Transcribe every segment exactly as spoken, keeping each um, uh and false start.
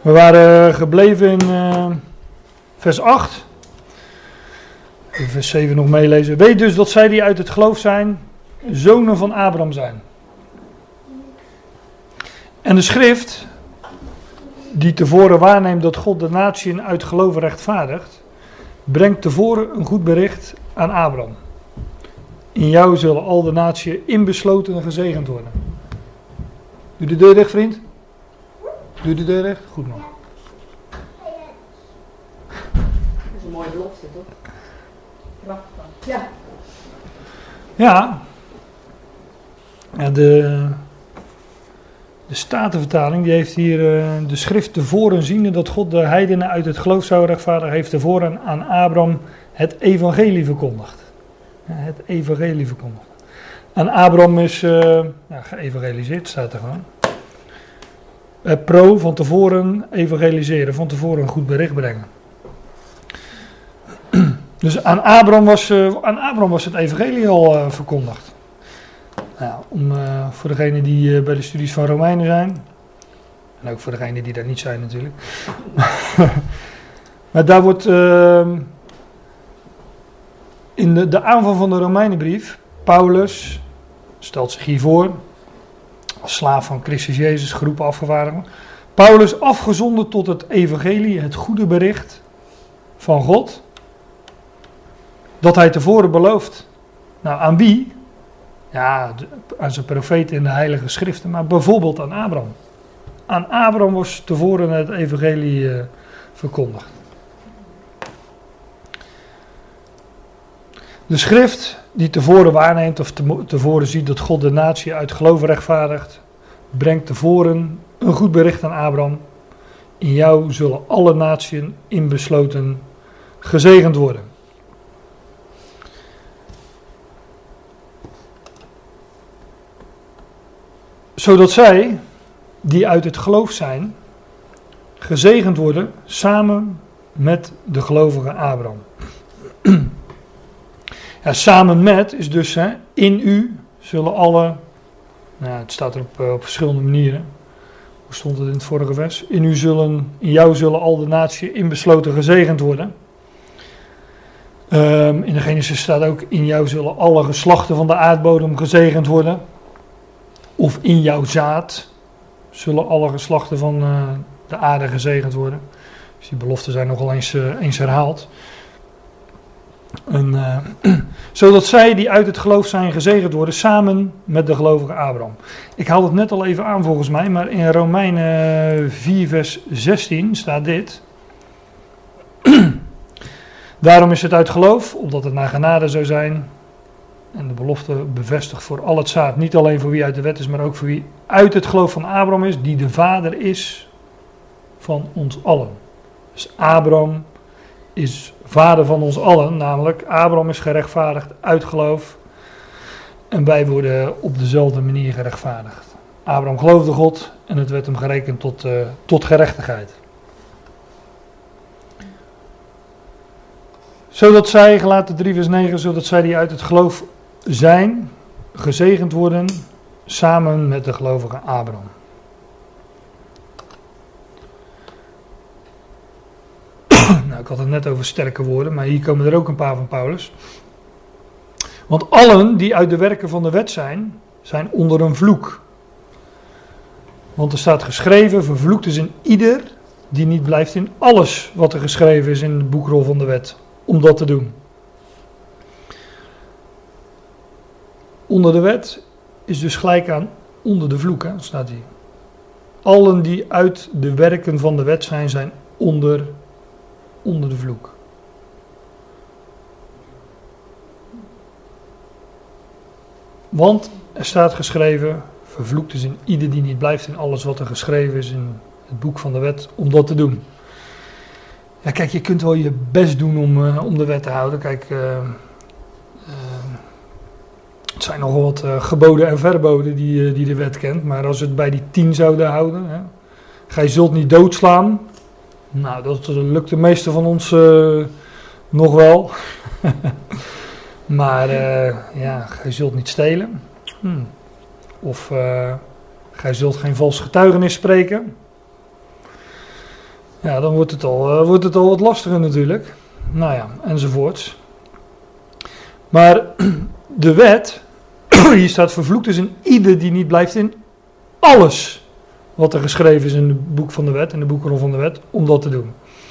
We waren gebleven in uh, vers acht. Even vers zeven nog meelezen. Weet dus dat zij die uit het geloof zijn, zonen van Abraham zijn. En de schrift, die tevoren waarneemt dat God de natieën uit geloof rechtvaardigt, brengt tevoren een goed bericht aan Abraham. In jou zullen al de natieën inbesloten en gezegend worden. Doe de deur dicht, vriend. Doe de deur dicht. Goed man. Dat is een mooie belofte, toch? Prachtig. Ja. Ja. Ja, de, de Statenvertaling die heeft hier uh, de schrift tevoren ziende dat God de heidenen uit het geloof zou rechtvaardigen, heeft tevoren aan Abraham het evangelie verkondigd. Ja, het evangelie verkondigd. Aan Abraham is uh, ja, geëvangeliseerd, staat er gewoon. Uh, pro, van tevoren evangeliseren, van tevoren een goed bericht brengen. Dus aan Abraham was, uh, aan Abraham was het evangelie al uh, verkondigd. Nou, om, uh, voor degenen die uh, bij de studies van Romeinen zijn. En ook voor degenen die daar niet zijn natuurlijk. Maar daar wordt uh, in de, de aanvang van de Romeinenbrief, Paulus stelt zich hiervoor, als slaaf van Christus Jezus, geroepen afgevaardigden. Paulus afgezonden tot het evangelie, het goede bericht van God, dat hij tevoren belooft. Nou, aan wie? Ja, aan zijn profeten in de heilige schriften, maar bijvoorbeeld aan Abraham. Aan Abraham was tevoren het evangelie uh, verkondigd. De schrift die tevoren waarneemt of te, tevoren ziet dat God de natie uit geloof rechtvaardigt, brengt tevoren een goed bericht aan Abraham. In jou zullen alle natieën inbesloten gezegend worden. Zodat zij, die uit het geloof zijn, gezegend worden samen met de gelovige Abraham. Ja, samen met is dus, hè, in u zullen alle, nou, het staat er op, uh, op verschillende manieren. Hoe stond het in het vorige vers? In u zullen, in jou zullen al de natieën inbesloten gezegend worden. Um, in de Genesis staat ook, in jou zullen alle geslachten van de aardbodem gezegend worden. Of in jouw zaad zullen alle geslachten van uh, de aarde gezegend worden. Dus die beloften zijn nogal eens, uh, eens herhaald. En, uh, zodat zij die uit het geloof zijn gezegend worden samen met de gelovige Abraham. Ik haal het net al even aan volgens mij, maar in Romeinen vier vers zestien staat dit. Daarom is het uit geloof, opdat het naar genade zou zijn. En de belofte bevestigt voor al het zaad, niet alleen voor wie uit de wet is, maar ook voor wie uit het geloof van Abraham is, die de vader is van ons allen. Dus Abraham is vader van ons allen, namelijk Abraham is gerechtvaardigd uit geloof en wij worden op dezelfde manier gerechtvaardigd. Abraham geloofde God en het werd hem gerekend tot, uh, tot gerechtigheid. Zodat zij, Galaten drie vers negen, zodat zij die uit het geloof zijn, gezegend worden samen met de gelovige Abraham. Nou, ik had het net over sterke woorden, maar hier komen er ook een paar van Paulus. Want allen die uit de werken van de wet zijn, zijn onder een vloek. Want er staat geschreven, vervloekt is een ieder die niet blijft in alles wat er geschreven is in de boekrol van de wet, om dat te doen. Onder de wet is dus gelijk aan onder de vloek, hè, staat hier. Allen die uit de werken van de wet zijn, zijn onder, onder de vloek. Want er staat geschreven, vervloekt is in ieder die niet blijft in alles wat er geschreven is in het boek van de wet, om dat te doen. Ja, kijk, je kunt wel je best doen om, uh, om de wet te houden. Kijk, uh, uh, het zijn nogal wat uh, geboden en verboden die, uh, die de wet kent. Maar als we het bij die tien zouden houden, hè, gij zult niet doodslaan. Nou, dat lukt de meeste van ons uh, nog wel. Maar uh, ja, gij zult niet stelen. Hmm. Of uh, gij zult geen vals getuigenis spreken. Ja, dan wordt het al, uh, wordt het al wat lastiger natuurlijk. Nou ja, enzovoorts. Maar de wet, hier staat vervloekt is in ieder die niet blijft in alles wat er geschreven is in het boek van de wet, in de boekrol van de wet, om dat te doen.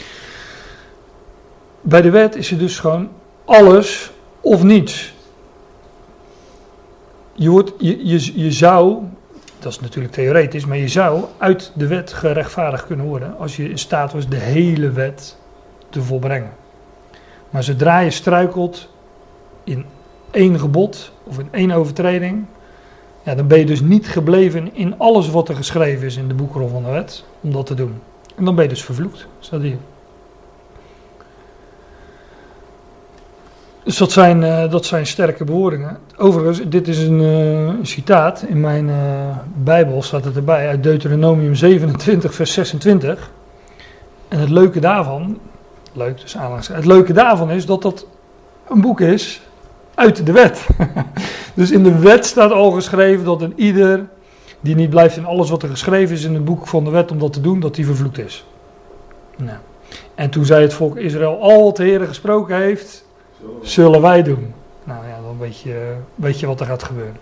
Bij de wet is het dus gewoon alles of niets. Je, wordt, je, je, je zou, dat is natuurlijk theoretisch, maar je zou uit de wet gerechtvaardigd kunnen worden als je in staat was de hele wet te volbrengen. Maar zodra je struikelt in één gebod of in één overtreding, ja, dan ben je dus niet gebleven in alles wat er geschreven is in de boekrol van de wet om dat te doen. En dan ben je dus vervloekt, staat hier. Dus dat zijn, uh, dat zijn sterke bewoordingen. Overigens, dit is een, uh, een citaat. In mijn uh, Bijbel staat het erbij uit Deuteronomium zevenentwintig vers zesentwintig. En het leuke daarvan, leuk dus aanlangs, het leuke daarvan is dat dat een boek is uit de wet. Dus in de wet staat al geschreven dat een ieder die niet blijft in alles wat er geschreven is in het boek van de wet om dat te doen, dat die vervloekt is. Nou. En toen zei het volk Israël, al wat de Heer gesproken heeft, zullen wij doen. Nou ja, dan weet je, weet je wat er gaat gebeuren.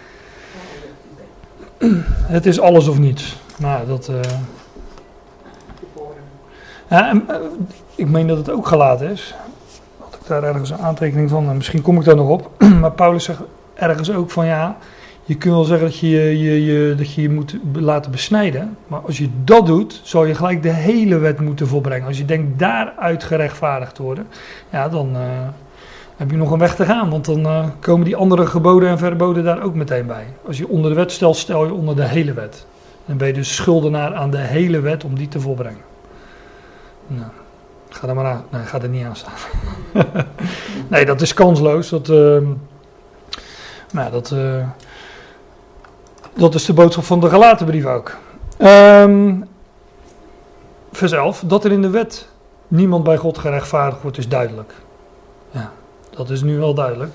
Het is alles of niets. Nou, dat... Uh... Ja, en, uh, ik meen dat het ook gelaten is. Had ik daar ergens een aantekening van. En misschien kom ik daar nog op. Maar Paulus zegt ergens ook van ja... Je kunt wel zeggen dat je je, je, je, dat je je moet laten besnijden. Maar als je dat doet, zal je gelijk de hele wet moeten volbrengen. Als je denkt daaruit gerechtvaardigd te worden. Ja, dan... Uh, heb je nog een weg te gaan, want dan uh, komen die andere geboden en verboden daar ook meteen bij. Als je onder de wet stelt, stel je onder de hele wet. Dan ben je dus schuldenaar aan de hele wet om die te volbrengen. Nou, ga er maar aan. Nee, ga er niet aan staan. Nee, dat is kansloos. Dat, uh, nou, dat, uh, dat is de boodschap van de Galatenbrief ook. Um, vers elf, dat er in de wet niemand bij God gerechtvaardigd wordt, is duidelijk. Ja. Dat is nu wel duidelijk.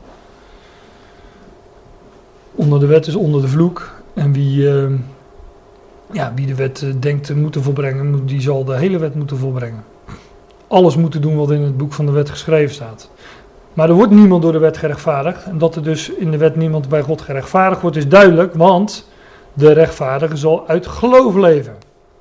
Onder de wet is onder de vloek. En wie, uh, ja, wie de wet uh, denkt te moeten volbrengen, die zal de hele wet moeten volbrengen. Alles moeten doen wat in het boek van de wet geschreven staat. Maar er wordt niemand door de wet gerechtvaardigd. En dat er dus in de wet niemand bij God gerechtvaardigd wordt, is duidelijk. Want de rechtvaardige zal uit geloof leven.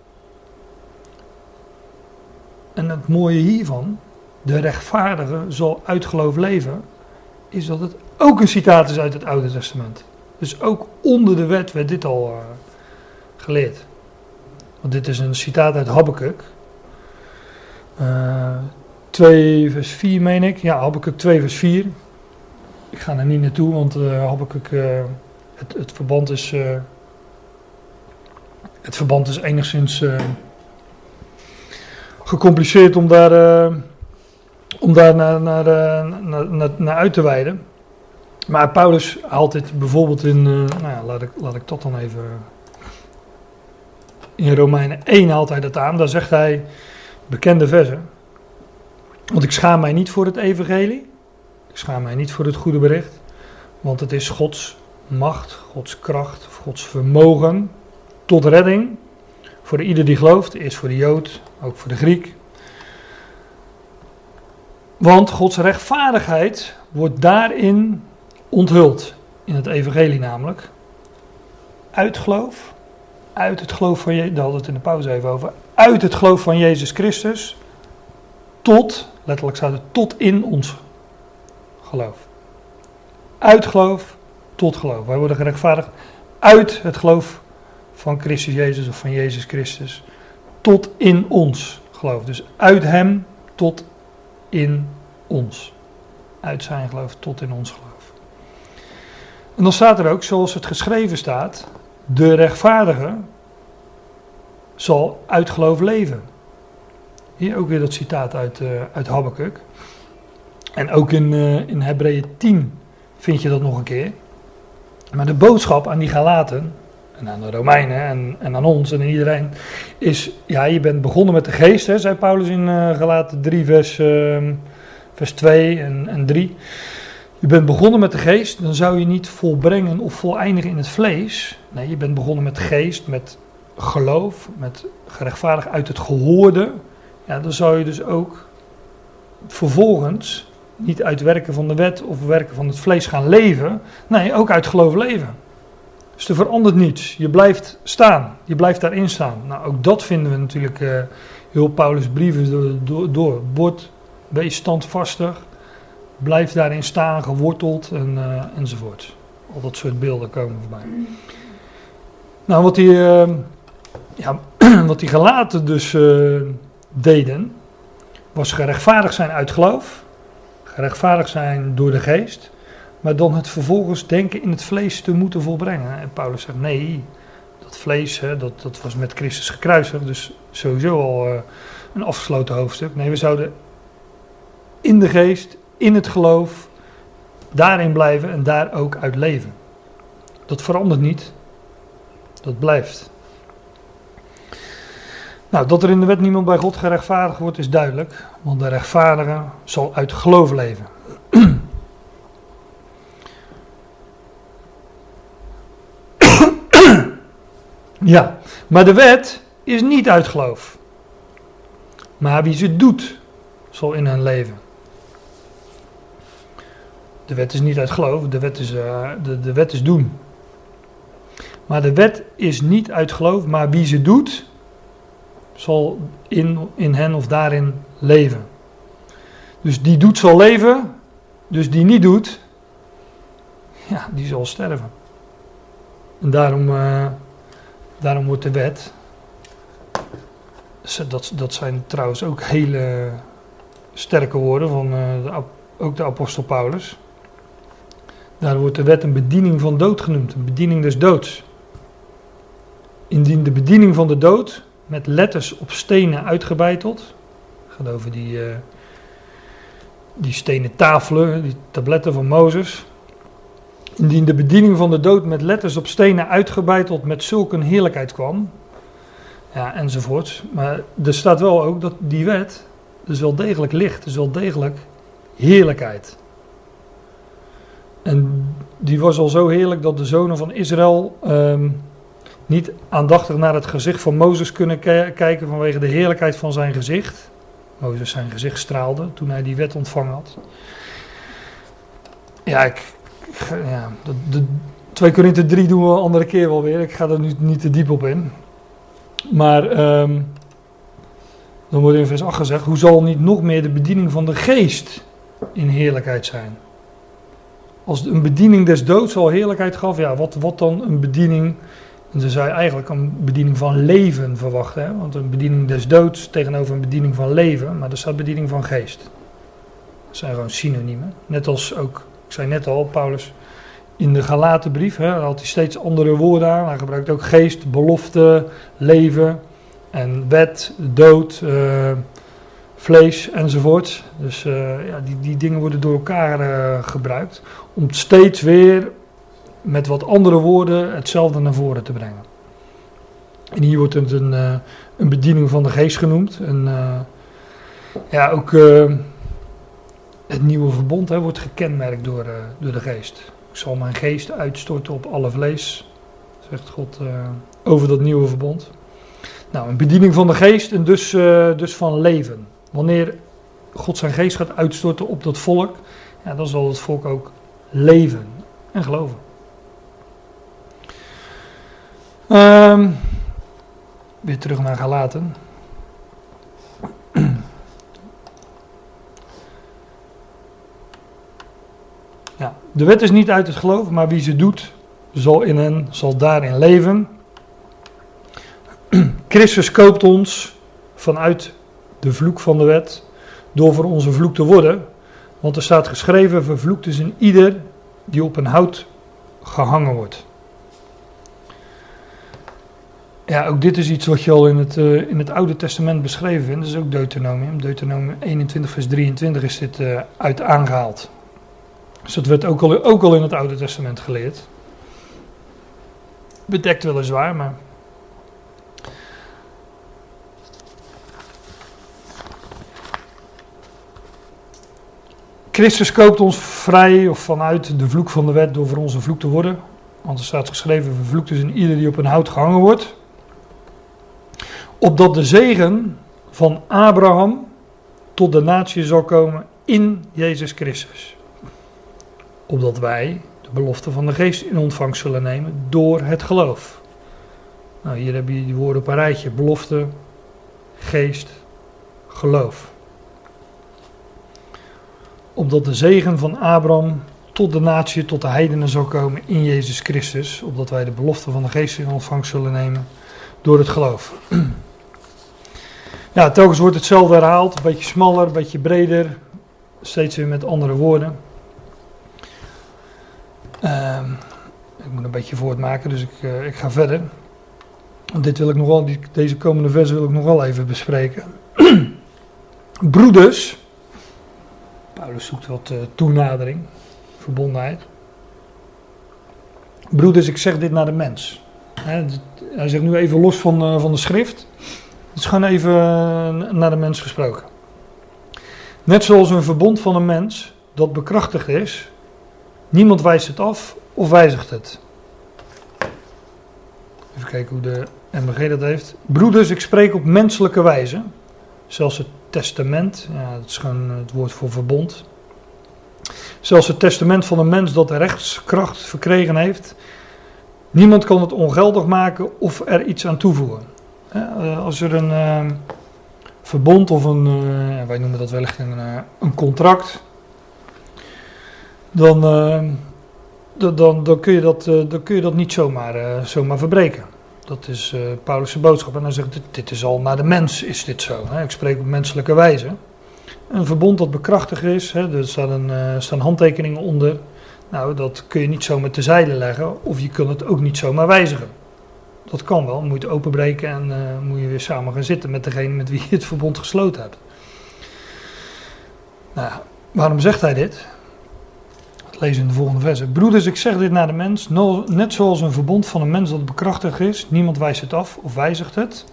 En het mooie hiervan... De rechtvaardige zal uit geloof leven, is dat het ook een citaat is uit het Oude Testament. Dus ook onder de wet werd dit al uh, geleerd. Want dit is een citaat uit Habakuk. Uh, twee vers vier meen ik. Ja, Habakuk twee vers vier. Ik ga er niet naartoe, want uh, Habakuk, uh, het, het verband is... Uh, het verband is enigszins uh, gecompliceerd om daar... Uh, Om daar naar, naar, naar, naar, naar uit te wijden. Maar Paulus haalt dit bijvoorbeeld in... Uh, nou ja, laat ik, laat ik dat dan even... In Romeinen één haalt hij dat aan. Daar zegt hij bekende versen. Want ik schaam mij niet voor het evangelie. Ik schaam mij niet voor het goede bericht. Want het is Gods macht, Gods kracht, Gods vermogen tot redding. Voor ieder die gelooft. Eerst voor de Jood, ook voor de Griek. Want Gods rechtvaardigheid wordt daarin onthuld. In het evangelie namelijk. Uit geloof. Uit het geloof van Jezus. Daar hadden we het in de pauze even over. Uit het geloof van Jezus Christus. Tot, letterlijk staat het, tot in ons geloof. Uit geloof tot geloof. Wij worden gerechtvaardigd uit het geloof van Christus Jezus of van Jezus Christus. Tot in ons geloof. Dus uit hem tot in ons. Uit zijn geloof tot in ons geloof. En dan staat er ook, zoals het geschreven staat, de rechtvaardige zal uit geloof leven. Hier ook weer dat citaat uit, uh, uit Habakuk. En ook in, uh, in Hebreeën tien vind je dat nog een keer. Maar de boodschap aan die Galaten, en aan de Romeinen en, en aan ons en aan iedereen, is, ja, je bent begonnen met de geest, hè, zei Paulus in uh, Galaten drie vers, uh, vers twee en, en drie. Je bent begonnen met de geest, dan zou je niet volbrengen of voleindigen in het vlees. Nee, je bent begonnen met geest, met geloof, met gerechtvaardigd uit het gehoorde, ja, dan zou je dus ook vervolgens niet uit werken van de wet of werken van het vlees gaan leven. Nee, ook uit geloof leven. Dus er verandert niets. Je blijft staan. Je blijft daarin staan. Nou, ook dat vinden we natuurlijk uh, heel Paulus' brieven door, door, door. Word, wees standvastig. Blijf daarin staan, geworteld en, uh, enzovoort. Al dat soort beelden komen voorbij. Nou, wat die, uh, ja, wat die Galaten dus uh, deden, was gerechtvaardigd zijn uit geloof. Gerechtvaardigd zijn door de geest. Maar dan het vervolgens denken in het vlees te moeten volbrengen. En Paulus zegt, nee, dat vlees, hè, dat, dat was met Christus gekruisigd. Dus sowieso al uh, een afgesloten hoofdstuk. Nee, we zouden in de geest, in het geloof, daarin blijven en daar ook uit leven. Dat verandert niet. Dat blijft. Nou, dat er in de wet niemand bij God gerechtvaardigd wordt is duidelijk. Want de rechtvaardige zal uit geloof leven. Ja, maar de wet is niet uit geloof. Maar wie ze doet, zal in hen leven. De wet is niet uit geloof, de wet is, uh, de, de wet is doen. Maar de wet is niet uit geloof, maar wie ze doet, zal in, in hen of daarin leven. Dus die doet zal leven, dus die niet doet, ja, die zal sterven. En daarom, uh, daarom wordt de wet, dat, dat zijn trouwens ook hele sterke woorden van uh, de, ook de apostel Paulus. Daar wordt de wet een bediening van dood genoemd, een bediening des doods. Indien de bediening van de dood met letters op stenen uitgebeiteld, het gaat over die, uh, die stenen tafelen, die tabletten van Mozes. Indien de bediening van de dood met letters op stenen uitgebeiteld met zulke heerlijkheid kwam, ja, enzovoorts. Maar er staat wel ook dat die wet, dus wel degelijk licht, dus wel degelijk heerlijkheid. En die was al zo heerlijk dat de zonen van Israël um, niet aandachtig naar het gezicht van Mozes kunnen ke- kijken vanwege de heerlijkheid van zijn gezicht. Mozes zijn gezicht straalde toen hij die wet ontvangen had. Ja, ik, ja de, de twee Korinthe drie doen we een andere keer wel weer. Ik ga er nu niet te diep op in. Maar um, dan wordt in vers acht gezegd, hoe zal niet nog meer de bediening van de geest in heerlijkheid zijn? Als een bediening des doods al heerlijkheid gaf, ja, wat, wat dan een bediening? En ze zou je eigenlijk een bediening van leven verwachten, hè? Want een bediening des doods tegenover een bediening van leven, maar er staat bediening van geest. Dat zijn gewoon synoniemen. Net als ook, ik zei net al, Paulus in de Galatenbrief, hè, had hij steeds andere woorden aan. Hij gebruikt ook geest, belofte, leven en wet, dood, uh, vlees enzovoort. Dus uh, ja, die, die dingen worden door elkaar uh, gebruikt om steeds weer met wat andere woorden hetzelfde naar voren te brengen. En hier wordt het een, uh, een bediening van de geest genoemd. En uh, ja, ook uh, het nieuwe verbond hè, wordt gekenmerkt door, uh, door de geest. Ik zal mijn geest uitstorten op alle vlees, zegt God uh, over dat nieuwe verbond. Nou, een bediening van de geest en dus, uh, dus van leven. Wanneer God zijn geest gaat uitstorten op dat volk, ja, dan zal het volk ook leven en geloven. Um, weer terug naar Galaten. Ja, de wet is niet uit het geloof, maar wie ze doet, zal in hen, zal daarin leven. Christus koopt ons vanuit de vloek van de wet, door voor onze vloek te worden. Want er staat geschreven, vervloekt is een ieder die op een hout gehangen wordt. Ja, ook dit is iets wat je al in het, uh, in het Oude Testament beschreven vindt. Dat is ook Deuteronomium. Deuteronomium eenentwintig vers drieëntwintig is dit uh, uit aangehaald. Dus dat werd ook al, ook al in het Oude Testament geleerd. Bedekt weliswaar, maar... Christus koopt ons vrij of vanuit de vloek van de wet door voor onze vloek te worden. Want er staat geschreven, vervloekt is een ieder die op een hout gehangen wordt. opdat de zegen van Abraham tot de natie zal komen in Jezus Christus. Opdat wij de belofte van de geest in ontvangst zullen nemen door het geloof. Nou, hier heb je die woorden op een rijtje. Belofte, geest, geloof. Opdat de zegen van Abraham tot de natie, tot de heidenen zal komen in Jezus Christus. Opdat wij de belofte van de geest in ontvangst zullen nemen door het geloof. Ja, telkens wordt hetzelfde herhaald. Een beetje smaller, een beetje breder. Steeds weer met andere woorden. Uh, ik moet een beetje voortmaken, dus ik, uh, ik ga verder. Want dit wil ik nog wel, die, deze komende versen wil ik nog wel even bespreken. Broeders. Paulus zoekt wat uh, toenadering, verbondenheid. Broeders, ik zeg dit naar de mens. He, dit, hij zegt nu even los van, uh, van de schrift. Het is gewoon even uh, naar de mens gesproken. Net zoals een verbond van een mens dat bekrachtigd is. Niemand wijst het af of wijzigt het. Even kijken hoe de M B G dat heeft. Broeders, ik spreek op menselijke wijze. Zelfs het testament, ja, dat is gewoon het woord voor verbond. Zelfs het testament van een mens dat de rechtskracht verkregen heeft. Niemand kan het ongeldig maken of er iets aan toevoegen. Als er een uh, verbond of een, uh, wij noemen dat wellicht een, uh, een contract, dan, uh, dan, dan, kun je dat, uh, dan kun je dat niet zomaar, uh, zomaar verbreken. Dat is uh, Paulus' boodschap. En hij zegt, dit, dit is al naar de mens is dit zo. Hè? Ik spreek op menselijke wijze. Een verbond dat bekrachtigd is, hè? Er staan, een, uh, staan handtekeningen onder. Nou, dat kun je niet zomaar terzijde leggen of je kunt het ook niet zomaar wijzigen. Dat kan wel, dan moet je het openbreken en uh, moet je weer samen gaan zitten met degene met wie je het verbond gesloten hebt. Nou, waarom zegt hij dit? Dat lezen we in de volgende verse. Broeders, ik zeg dit naar de mens, net zoals een verbond van een mens dat bekrachtigd is, niemand wijst het af of wijzigt het.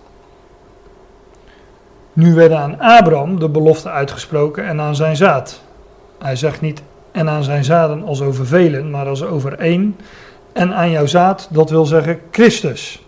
Nu werden aan Abraham de belofte uitgesproken en aan zijn zaad. Hij zegt niet en aan zijn zaden als over velen, maar als over één. En aan jouw zaad, dat wil zeggen Christus.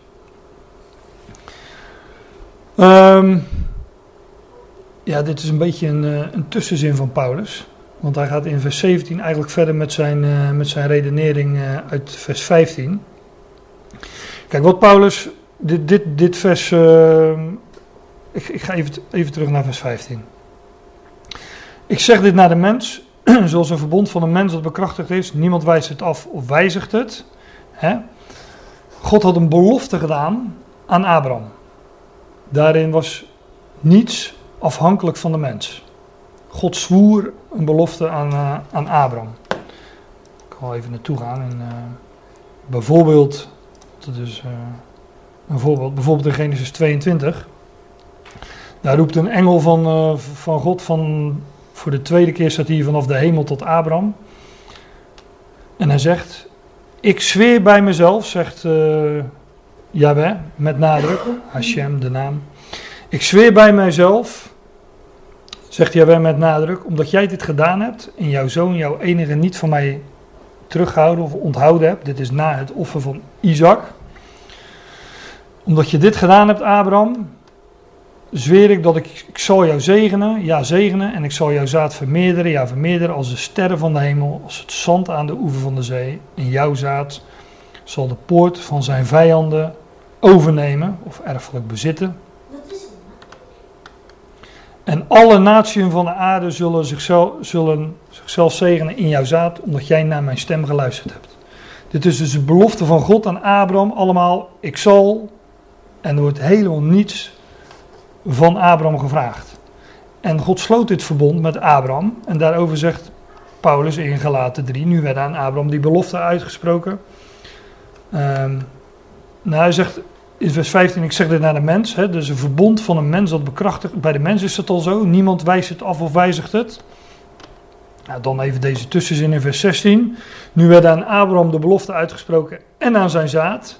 Um, ja, dit is een beetje een, een tussenzin van Paulus. Want hij gaat in vers zeventien eigenlijk verder met zijn, uh, met zijn redenering uh, uit vers vijftien. Kijk, wat Paulus, dit, dit, dit vers, uh, ik, ik ga even, even terug naar vers vijftien. Ik zeg dit naar de mens, zoals een verbond van een mens dat bekrachtigd is. Niemand wijst het af of wijzigt het. Hè? God had een belofte gedaan aan Abraham. Daarin was niets afhankelijk van de mens. God zwoer een belofte aan, uh, aan Abraham. Ik kan wel even naartoe gaan. En, uh, bijvoorbeeld, dat is uh, een voorbeeld, bijvoorbeeld in Genesis tweeëntwintig. Daar roept een engel van, uh, van God van, voor de tweede keer staat hij vanaf de hemel tot Abraham. En hij zegt, ik zweer bij mezelf, zegt uh, Yahweh, met nadruk, Hashem, de naam. Ik zweer bij mijzelf, zegt Yahweh met nadruk, omdat jij dit gedaan hebt en jouw zoon, jouw enige niet van mij teruggehouden of onthouden hebt. Dit is na het offer van Isaac. Omdat je dit gedaan hebt, Abraham, zweer ik dat ik, ik zal jou zegenen, ja zegenen, en ik zal jouw zaad vermeerderen, ja vermeerderen als de sterren van de hemel, als het zand aan de oever van de zee. En jouw zaad zal de poort van zijn vijanden overnemen, of erfelijk bezitten. En alle naties van de aarde zullen zichzelf, zullen zichzelf zegenen in jouw zaad, omdat jij naar mijn stem geluisterd hebt. Dit is dus de belofte van God aan Abraham, allemaal, ik zal, en er wordt helemaal niets van Abraham gevraagd. En God sloot dit verbond met Abraham, en daarover zegt Paulus in Galaten drie, nu werd aan Abraham die belofte uitgesproken. Um, nou, hij zegt in vers vijftien, ik zeg dit naar de mens, hè, dus een verbond van een mens dat bekrachtigt, bij de mens is het al zo, niemand wijst het af of wijzigt het. Nou, dan even deze tussenzin in vers zestien, nu werd aan Abraham de belofte uitgesproken en aan zijn zaad.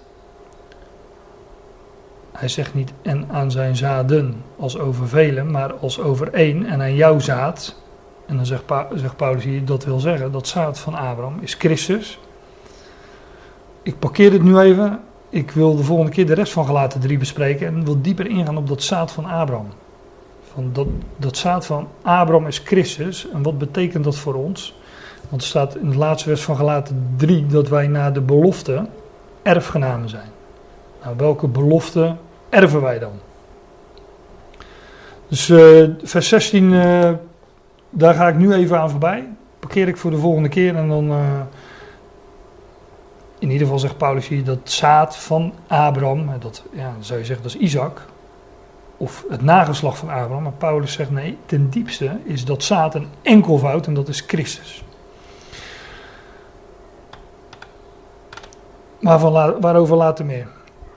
Hij zegt niet en aan zijn zaden als over velen, maar als over één en aan jouw zaad. En dan zegt, pa- zegt Paulus hier, dat wil zeggen, dat zaad van Abraham is Christus. Ik parkeer het nu even. ik wil de volgende keer de rest van Galaten drie bespreken en wil dieper ingaan op dat zaad van Abraham. Van dat, dat zaad van Abraham is Christus. En wat betekent dat voor ons? Want er staat in het laatste vers van Galaten drie dat wij na de belofte erfgenamen zijn. Nou, welke belofte erven wij dan? Dus uh, vers zestien, uh, daar ga ik nu even aan voorbij. Parkeer ik voor de volgende keer en dan... Uh, in ieder geval zegt Paulus hier dat zaad van Abraham, dat ja, dan zou je zeggen dat is Isaac, of het nageslacht van Abraham. Maar Paulus zegt nee, ten diepste is dat zaad een enkelvoud en dat is Christus. Maar van, waarover later meer.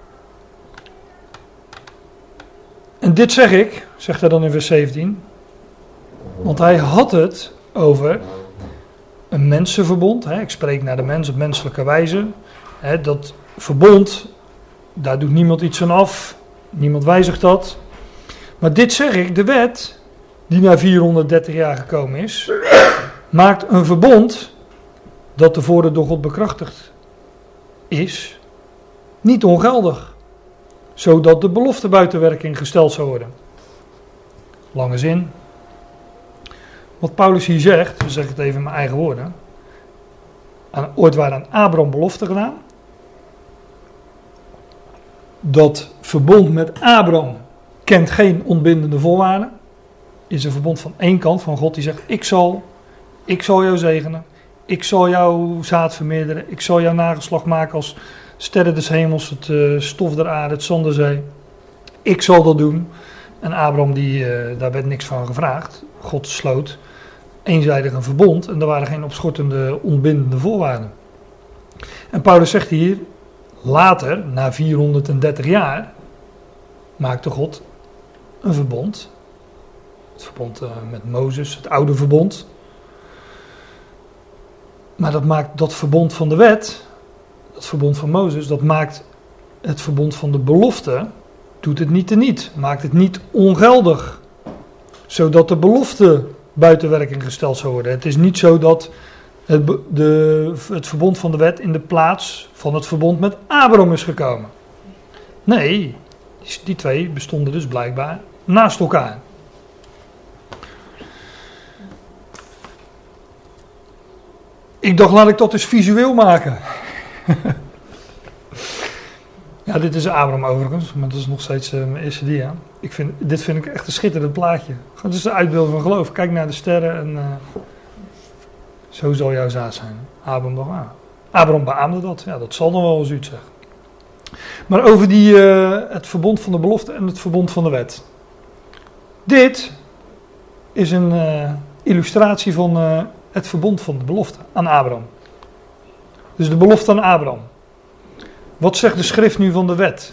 En dit zeg ik, zegt hij dan in vers zeventien, want hij had het over een mensenverbond. Hè, ik spreek naar de mens op menselijke wijze. Hè, dat verbond, daar doet niemand iets aan af, niemand wijzigt dat. Maar dit zeg ik, de wet, die na vierhonderddertig jaar gekomen is, maakt een verbond dat tevoren door God bekrachtigd is, niet ongeldig. Zodat de belofte buiten werking gesteld zou worden. Lange zin. Wat Paulus hier zegt, dus zeg ik het even in mijn eigen woorden. Aan, ooit waren aan Abraham belofte gedaan. Dat verbond met Abraham kent geen ontbindende voorwaarden. Is een verbond van één kant van God die zegt, ik zal, ik zal jou zegenen. Ik zal jouw zaad vermeerderen. Ik zal jouw nageslacht maken als sterren des hemels, het uh, stof der aarde, het zand der zee. Ik zal dat doen. En Abraham, die, uh, daar werd niks van gevraagd. God sloot eenzijdig een verbond en er waren geen opschortende, ontbindende voorwaarden. En Paulus zegt hier, later, na vierhonderddertig jaar, maakte God een verbond. Het verbond uh, met Mozes, het oude verbond. Maar dat maakt dat verbond van de wet, dat verbond van Mozes, dat maakt het verbond van de belofte, doet het niet teniet, maakt het niet ongeldig. Zodat de belofte buiten werking gesteld zou worden. Het is niet zo dat het, de, het verbond van de wet in de plaats van het verbond met Abraham is gekomen. Nee, die, die twee bestonden dus blijkbaar naast elkaar. Ik dacht, laat ik dat eens visueel maken. Ja, dit is Abraham overigens, maar dat is nog steeds uh, mijn eerste dia. Ik vind, dit vind ik echt een schitterend plaatje. Het is de uitbeelding van geloof. Kijk naar de sterren en uh, zo zal jouw zaad zijn. Abraham dacht, ah. Abraham beaamde dat. Ja, dat zal dan wel eens iets zeggen. Maar over die, uh, het verbond van de belofte en het verbond van de wet. Dit is een uh, illustratie van uh, het verbond van de belofte aan Abraham. Dus de belofte aan Abraham. Wat zegt de schrift nu van de wet?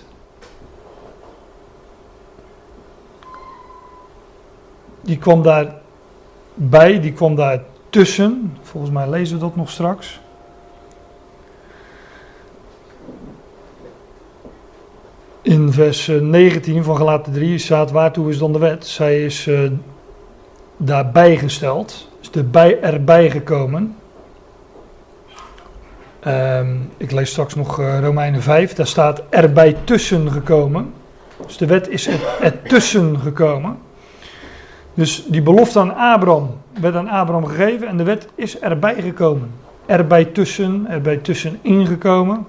Die kwam daarbij, die kwam daar tussen. Volgens mij lezen we dat nog straks. In vers negentien van Galaten drie staat, waartoe is dan de wet? Zij is uh, daarbij gesteld, is erbij, erbij gekomen. Um, ik lees straks nog uh, Romeinen vijf, daar staat erbij tussen gekomen. Dus de wet is er, er tussen gekomen. Dus die belofte aan Abraham werd aan Abraham gegeven en de wet is erbij gekomen. Erbij tussen, erbij tussen ingekomen.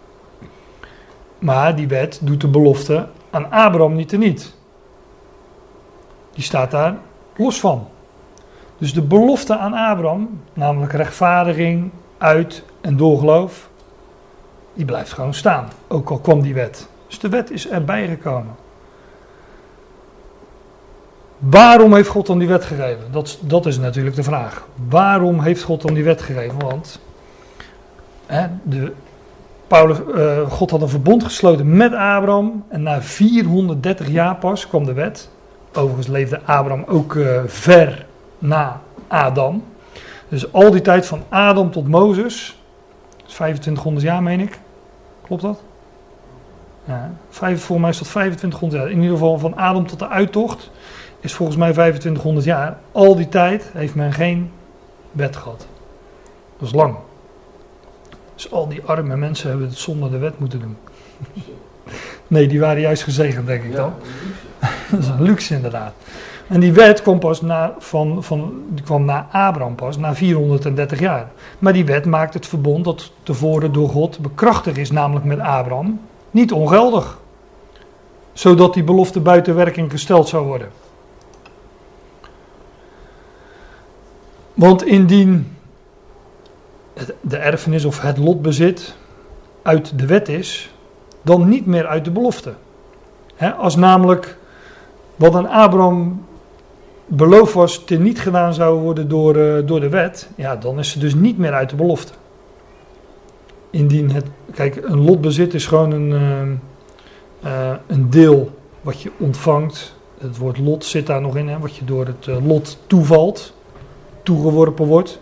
Maar die wet doet de belofte aan Abraham niet teniet. Die staat daar los van. Dus de belofte aan Abraham, namelijk rechtvaardiging uit en door geloof, die blijft gewoon staan. Ook al kwam die wet. Dus de wet is erbij gekomen. Waarom heeft God dan die wet gegeven? Dat, dat is natuurlijk de vraag. Waarom heeft God dan die wet gegeven? Want hè, de, Paulus, uh, God had een verbond gesloten met Abraham. En na vierhonderddertig jaar pas kwam de wet. Overigens leefde Abraham ook uh, ver na Adam. Dus al die tijd van Adam tot Mozes, dat is vijfentwintighonderd jaar meen ik. Klopt dat? Ja, vijf, volgens mij is dat vijfentwintighonderd jaar. In ieder geval van Adam tot de uittocht is volgens mij vijfentwintighonderd jaar. Al die tijd heeft men geen wet gehad. Dat is lang. Dus al die arme mensen hebben het zonder de wet moeten doen. Nee, die waren juist gezegend, denk ik dan. Dat is een luxe inderdaad. En die wet kwam pas na, van, van, die kwam na Abraham pas, na vierhonderddertig jaar. Maar die wet maakt het verbond dat tevoren door God bekrachtigd is, namelijk met Abraham, niet ongeldig. Zodat die belofte buiten werking gesteld zou worden. Want indien de erfenis of het lotbezit uit de wet is, dan niet meer uit de belofte. He, als namelijk wat aan Abraham beloofd was teniet gedaan zou worden door, uh, door de wet, ja, dan is het dus niet meer uit de belofte. Indien het, kijk, een lotbezit is gewoon een, uh, uh, een deel wat je ontvangt. Het woord lot zit daar nog in, hè, wat je door het uh, lot toevalt, toegeworpen wordt.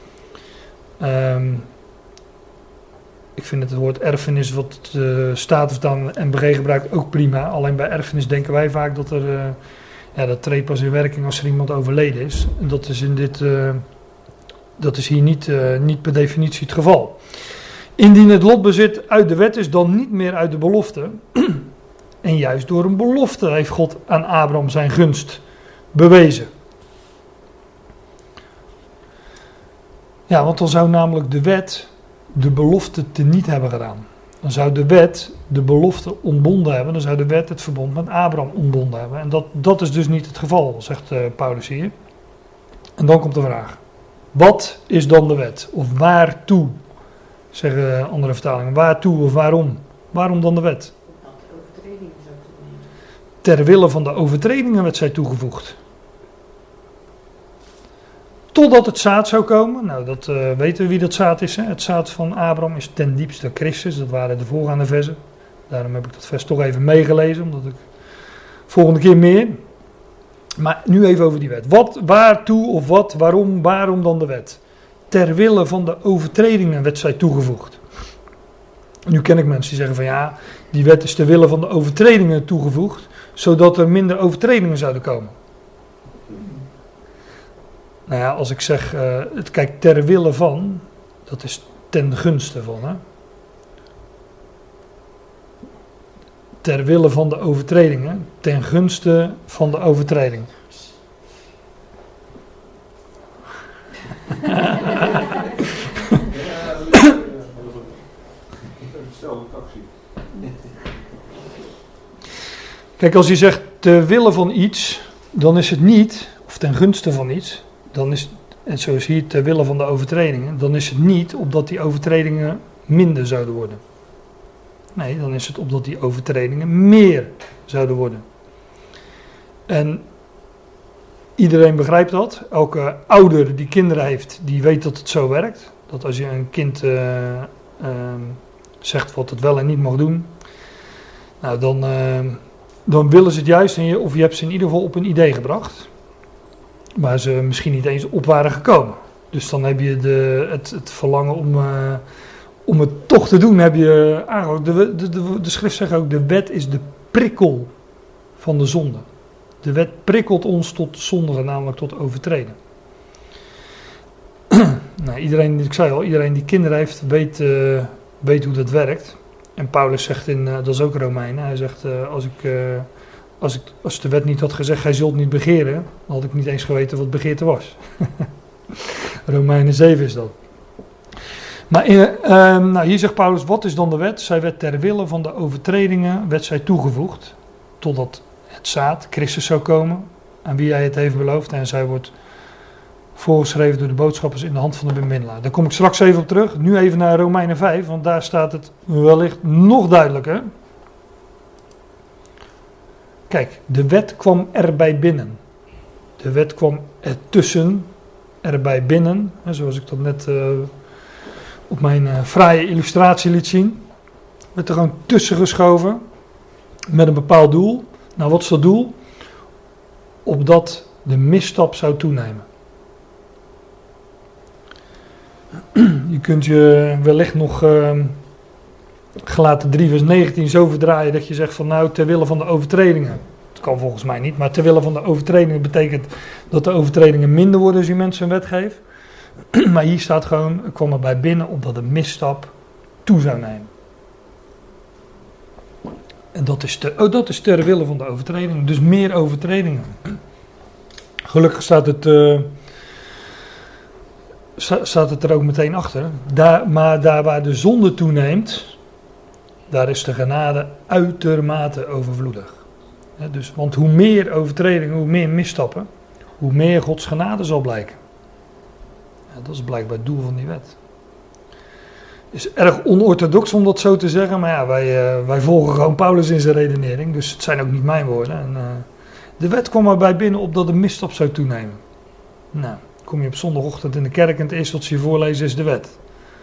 Um, ik vind het, het woord erfenis wat de Statenvertaling en N B G gebruikt ook prima. Alleen bij erfenis denken wij vaak dat er, uh, ja, dat treedt pas in werking als er iemand overleden is. En dat is in dit, uh, dat is hier niet, uh, niet per definitie het geval. Indien het lotbezit uit de wet is, dan niet meer uit de belofte. En juist door een belofte heeft God aan Abraham zijn gunst bewezen. Ja, want dan zou namelijk de wet de belofte teniet hebben gedaan. Dan zou de wet de belofte ontbonden hebben. Dan zou de wet het verbond met Abraham ontbonden hebben. En dat, dat is dus niet het geval, zegt uh, Paulus hier. En dan komt de vraag. Wat is dan de wet? Of waartoe? Zeggen andere vertalingen. Waartoe of waarom? Waarom dan de wet? Ter wille van de overtredingen werd zij toegevoegd. Totdat het zaad zou komen. Nou, dat uh, weten we wie dat zaad is. Hè? Het zaad van Abraham is ten diepste Christus. Dat waren de voorgaande versen. Daarom heb ik dat vers toch even meegelezen. Omdat ik volgende keer meer. Maar nu even over die wet. Wat, waartoe of wat, waarom, waarom dan de wet? Ter wille van de overtredingen werd zij toegevoegd. Nu ken ik mensen die zeggen van ja, die wet is ter wille van de overtredingen toegevoegd. Zodat er minder overtredingen zouden komen. Nou ja, als ik zeg, uh, het kijk ter wille van, dat is ten gunste van, hè. Ter wille van de overtredingen, ten gunste van de overtreding. Kijk, als je zegt ter wille van iets, dan is het niet, of ten gunste van iets, dan is, en zoals hier ter wille van de overtredingen, dan is het niet opdat die overtredingen minder zouden worden. Nee, dan is het opdat die overtredingen meer zouden worden. En iedereen begrijpt dat. Elke ouder die kinderen heeft, die weet dat het zo werkt. Dat als je een kind uh, uh, zegt wat het wel en niet mag doen, nou dan, uh, dan willen ze het juist, en je, of je hebt ze in ieder geval op een idee gebracht. Waar ze misschien niet eens op waren gekomen. Dus dan heb je de, het, het verlangen om, uh, om het toch te doen, heb je aangehouden. De, de, de, de schrift zegt ook, de wet is de prikkel van de zonde. De wet prikkelt ons tot zondigen, namelijk tot overtreden. Nou, iedereen, ik zei al, iedereen die kinderen heeft, weet, uh, weet hoe dat werkt. En Paulus zegt in, uh, dat is ook Romeinen, hij zegt, uh, als ik... Uh, Als, ik, als de wet niet had gezegd, gij zult niet begeren, dan had ik niet eens geweten wat begeerte was. Romeinen zeven is dat. Maar in, uh, nou, hier zegt Paulus, wat is dan de wet? Zij werd ter wille van de overtredingen, werd zij toegevoegd, totdat het zaad, Christus zou komen, aan wie hij het heeft beloofd. En zij wordt voorgeschreven door de boodschappers in de hand van de bemiddelaar. Daar kom ik straks even op terug. Nu even naar Romeinen vijf, want daar staat het wellicht nog duidelijker. Kijk, de wet kwam erbij binnen. De wet kwam ertussen, erbij binnen. Zoals ik dat net uh, op mijn uh, fraaie illustratie liet zien. Werd er gewoon tussen geschoven. Met een bepaald doel. Nou, wat is dat doel? Opdat de misstap zou toenemen. Je kunt je wellicht nog... Uh, Galaten drie vers negentien zo verdraaien dat je zegt van nou ter wille van de overtredingen. Dat kan volgens mij niet, maar ter wille van de overtredingen betekent dat de overtredingen minder worden als je mensen een wet geeft. Maar hier staat gewoon, ik kwam erbij binnen opdat de misstap toe zou nemen. En dat is, te, oh, dat is ter wille van de overtredingen. Dus meer overtredingen. Gelukkig staat het, uh, staat het er ook meteen achter. Daar, maar daar waar de zonde toeneemt, daar is de genade uitermate overvloedig. He, dus, want hoe meer overtredingen, hoe meer misstappen, hoe meer Gods genade zal blijken. Ja, dat is blijkbaar het doel van die wet. Het is erg onorthodox om dat zo te zeggen, maar ja, wij, uh, wij volgen gewoon Paulus in zijn redenering, dus het zijn ook niet mijn woorden. En, uh, de wet kwam erbij binnen opdat de misstap zou toenemen. Nou, kom je op zondagochtend in de kerk en het eerste wat ze je voorlezen is de wet.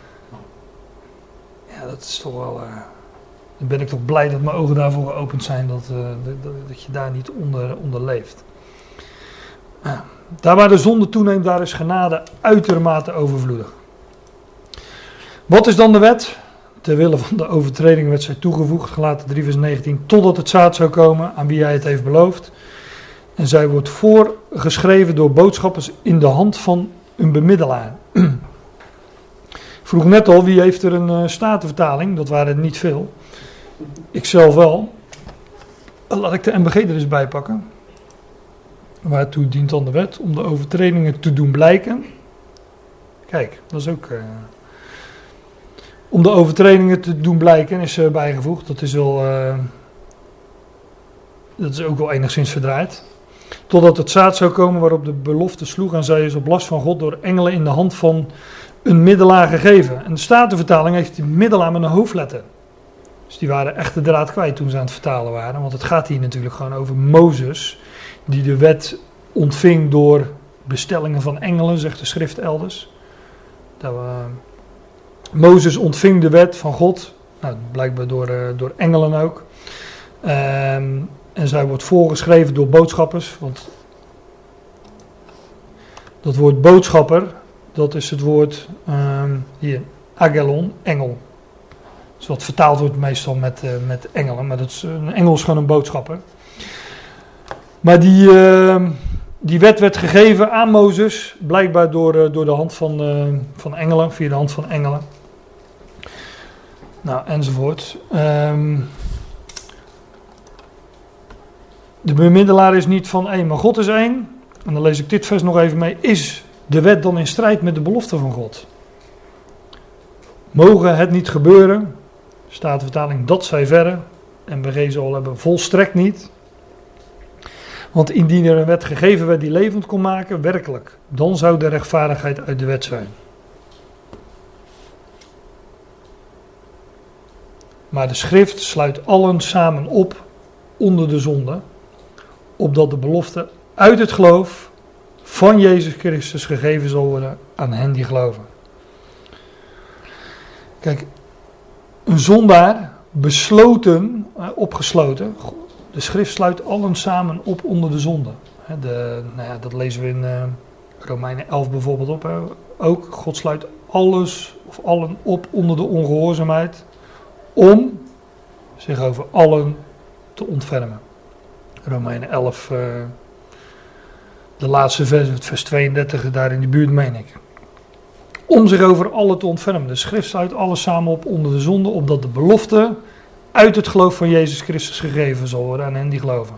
Ja, dat is toch wel... Uh, dan ben ik toch blij dat mijn ogen daarvoor geopend zijn, dat, uh, dat, dat je daar niet onder, onder leeft. Uh, daar waar de zonde toeneemt, daar is genade uitermate overvloedig. Wat is dan de wet? Ter wille van de overtreding werd zij toegevoegd, Galaten drie vers negentien, totdat het zaad zou komen aan wie hij het heeft beloofd. En zij wordt voorgeschreven door boodschappers in de hand van een bemiddelaar. Ik vroeg net al, wie heeft er een uh, statenvertaling? Dat waren er niet veel. Ik zelf wel. Laat ik de M B G er eens bij pakken. Waartoe dient dan de wet? Om de overtredingen te doen blijken. Kijk, dat is ook... Uh, om de overtredingen te doen blijken is er bijgevoegd. Dat is wel... Uh, dat is ook wel enigszins verdraaid. Totdat het zaad zou komen waarop de belofte sloeg en zij is op last van God door engelen in de hand van een middelaar gegeven. En de Statenvertaling heeft die middelaar met een hoofdletter. Dus die waren echt de draad kwijt toen ze aan het vertalen waren. Want het gaat hier natuurlijk gewoon over Mozes, die de wet ontving door bestellingen van engelen, zegt de schrift elders. Dat we, Mozes ontving de wet van God, nou, blijkbaar door, uh, door engelen ook. Um, en zij wordt voorgeschreven door boodschappers, want dat woord boodschapper, dat is het woord, um, hier, agelon, engel. Dus wat vertaald wordt meestal met, uh, met engelen, maar dat is, een engel is gewoon een boodschapper. Maar die, uh, die wet werd gegeven aan Mozes, blijkbaar door, uh, door de hand van, uh, van engelen, via de hand van engelen. Nou, enzovoort. Um, de bemiddelaar is niet van één, maar God is één. En dan lees ik dit vers nog even mee. Is de wet dan in strijd met de belofte van God? Mogen het niet gebeuren? Statenvertaling, dat zij verre. En B G zal hebben, volstrekt niet. Want indien er een wet gegeven werd die levend kon maken, werkelijk, dan zou de rechtvaardigheid uit de wet zijn. Maar de schrift sluit allen samen op onder de zonde, opdat de belofte uit het geloof van Jezus Christus gegeven zal worden aan hen die geloven. Kijk, een zondaar, besloten, opgesloten, de schrift sluit allen samen op onder de zonde. De, nou ja, dat lezen we in uh, Romeinen elf bijvoorbeeld op. Hè. Ook, God sluit alles of allen op onder de ongehoorzaamheid, om zich over allen te ontfermen. Romeinen elf, uh, de laatste vers, vers tweeëndertig, daar in de buurt meen ik. Om zich over allen te ontfermen. De schrift sluit alles samen op onder de zonde, opdat de belofte uit het geloof van Jezus Christus gegeven zal worden aan hen die geloven.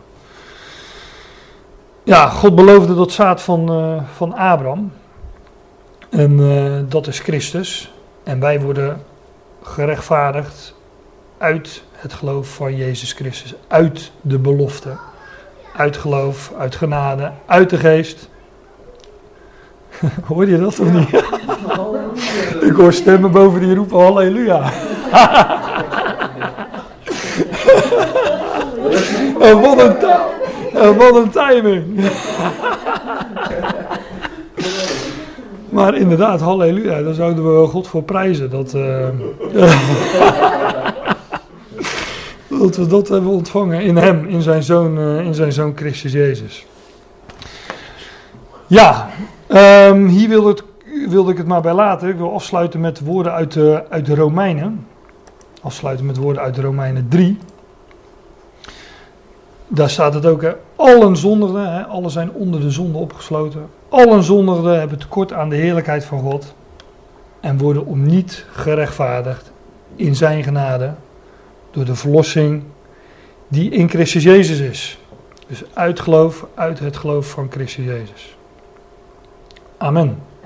Ja, God beloofde dat zaad van, uh, van Abraham. En uh, dat is Christus. En wij worden gerechtvaardigd uit het geloof van Jezus Christus. Uit de belofte. Uit geloof, uit genade, uit de geest. Hoor je dat of niet? Ik hoor stemmen boven die roepen halleluja. Oh, wat een, ta- oh, wat een timing. Maar inderdaad, halleluja, daar zouden we God voor prijzen. Dat, uh, dat we dat hebben ontvangen in hem, in zijn zoon, uh, in zijn zoon Christus Jezus. Ja, um, hier wilde, het, wilde ik het maar bij laten. Ik wil afsluiten met woorden uit de, uit de Romeinen. Afsluiten met woorden uit de Romeinen drie. Daar staat het ook, hè. Allen zondigden, hè, allen zijn onder de zonde opgesloten. Allen zondigden hebben tekort aan de heerlijkheid van God. En worden om niet gerechtvaardigd in zijn genade. Door de verlossing die in Christus Jezus is. Dus uit geloof, uit het geloof van Christus Jezus. Amen.